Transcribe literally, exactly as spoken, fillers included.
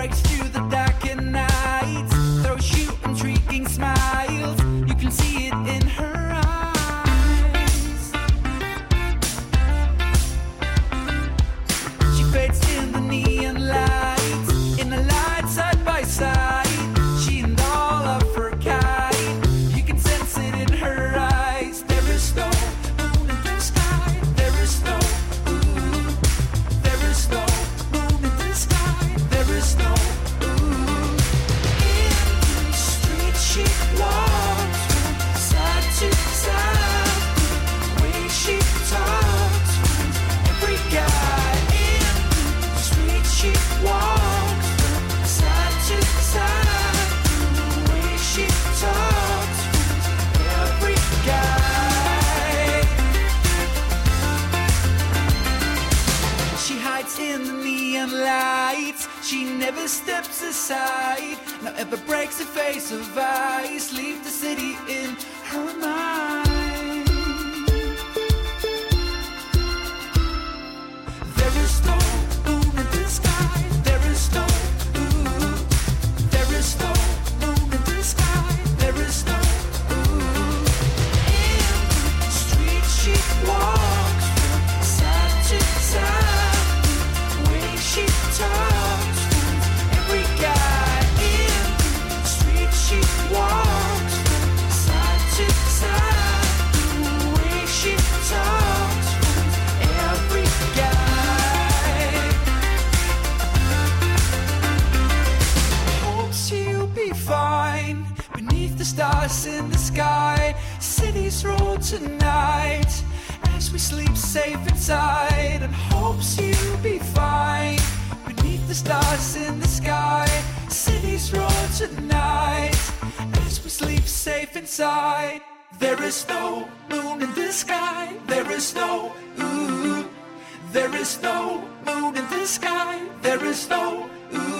breaks through the darker night, throws you intriguing smiles. You can see it in her eyes. She fades in the neon lights, in the light side by side. She and all of her kind, you can sense it in her eyes. There is no moon in the sky. There is no ooh. There is no moon in the sky. There is no ooh. In the street she walks from side to side. The way she talks from every guy. In the street she walks from side to side. The way she talks from every guy. She hides in the neon lights. She never steps aside. No ever breaks the face of ice. Leave the city in her mind. There is no moon in the sky. There is no ooh. There is no moon in the sky. There is no ooh. In the street she walks from side to side. The way she talks from every guy. In the street she walks from side to side. The way she talks from every guy. Hopes you'll be fine beneath the stars in the sky. Cities roll tonight as we sleep safe inside. And hopes you'll be fine beneath the stars in the sky. Cities roll tonight as we sleep safe inside. There is no moon in the sky. There is no ooh. There is no moon in the sky. There is no ooh.